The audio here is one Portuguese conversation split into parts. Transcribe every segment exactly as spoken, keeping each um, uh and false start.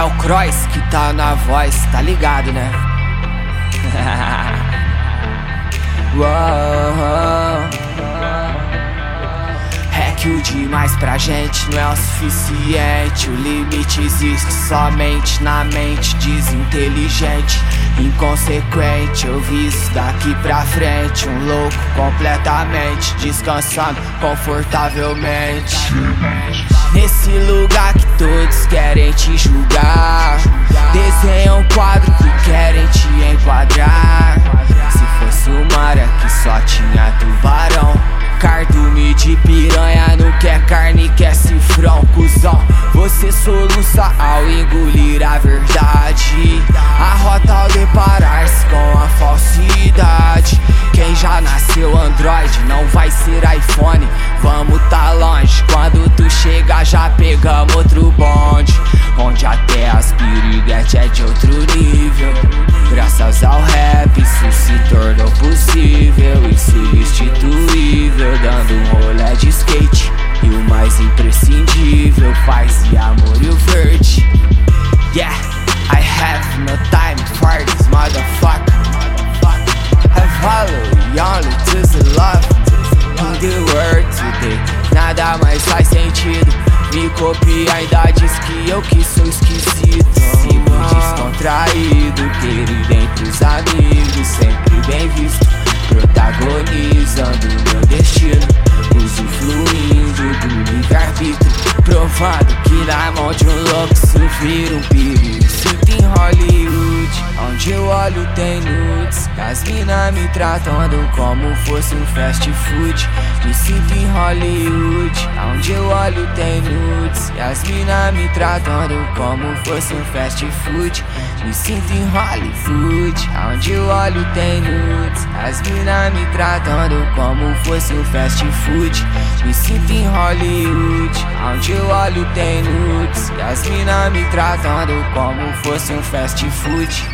É o Cross que tá na voz, tá ligado, né? Uou. É que o demais pra gente não é o suficiente. O limite existe somente na mente desinteligente, inconsequente. Eu vi isso daqui pra frente, um louco completamente, descansando confortavelmente. Nesse lugar que todos querem te julgar, desenha um quadro que querem te enquadrar. Se fosse uma área que só tinha tubarão, cardume de piranha, não quer carne, quer cifrão, cuzão. Você soluça ao engolir a verdade, a rota ao deparar-se com a falsidade. Quem já nasceu Android não vai ser iPhone. Vamos tá longe, quando tu chega já pegamos outro bonde, onde até as piriguete é de outro nível. Graças ao rap isso se tornou possível, insubstituível, dando um rolê de skate e o mais imprescindível, paz e amor e o verde. Yeah, I have no time for this motherfucker. Have hollow only to the love in the world today. Nada mais faz sentido, me copia, ainda diz que eu que sou esquisito. Sigo descontraído, querido entre os amigos, sempre bem visto, protagonizando meu destino, usufruindo do livre-arbítrio, provado que na mão de um louco isso vira um perigo. Sinto em Hollywood, onde eu olho tem nudes, as mina me tratando como fosse um fast food. Me sinto em Hollywood, onde eu olho tem nudes, e as mina me tratando como fosse um fast food. Me sinto em Hollywood, onde eu olho tem nudes, as mina me tratando como fosse um fast food. Me sinto em Hollywood, onde eu olho tem nudes, e as mina me tratando como fosse um fast food.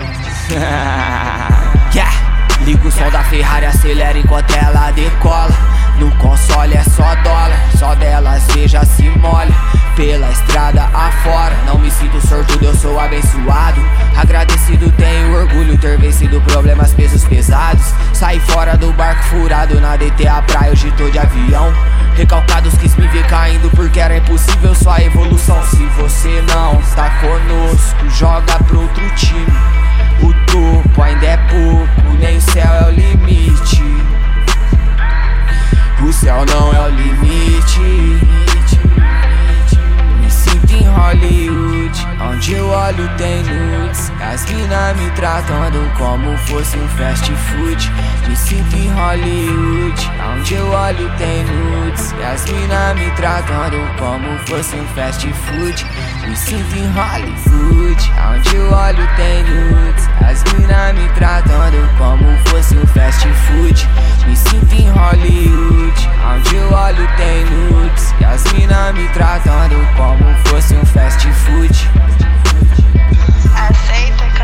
Yeah. Liga o som da Ferrari, acelera enquanto ela decola. No console é só dólar, só delas veja se molha. Pela estrada afora, não me sinto sortudo, eu sou abençoado. Agradecido, tenho orgulho ter vencido problemas, pesos pesados. Saí fora do barco furado, nadei até a praia, hoje tô de avião. Recalcados quis me ver caindo porque era impossível sua evolução. Se você não tá conosco, joga pro outro time. O topo ainda é pouco, nem o céu é o limite. O céu não é o limite. Me sinto em Hollywood, onde eu olho tem nudes, as mina me tratando como fosse um fast food. Me sinto em Hollywood, onde eu olho tem nudes, e as mina me tratando como fosse um fast food. Me sinto em Hollywood, onde eu olho tem nudes, as mina me tratando como fosse um fast food. Me sinto em Hollywood, onde eu olho tem nudes, e as mina me tratando como fosse um fast food. Aceita